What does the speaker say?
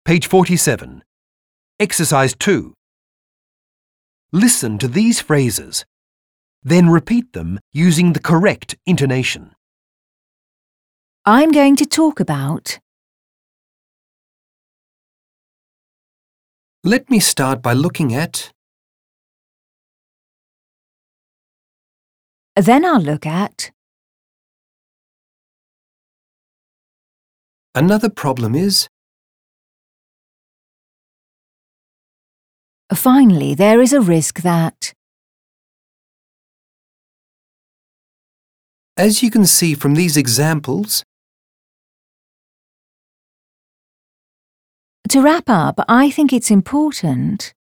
Page 47. Exercise 2. Listen to these phrases, then repeat them using the correct intonation. I'm going to talk about. Let me start by looking at. Then I'll look at. Another problem is. Finally, there is a risk that. As you can see from these examples, To wrap up, I think it's important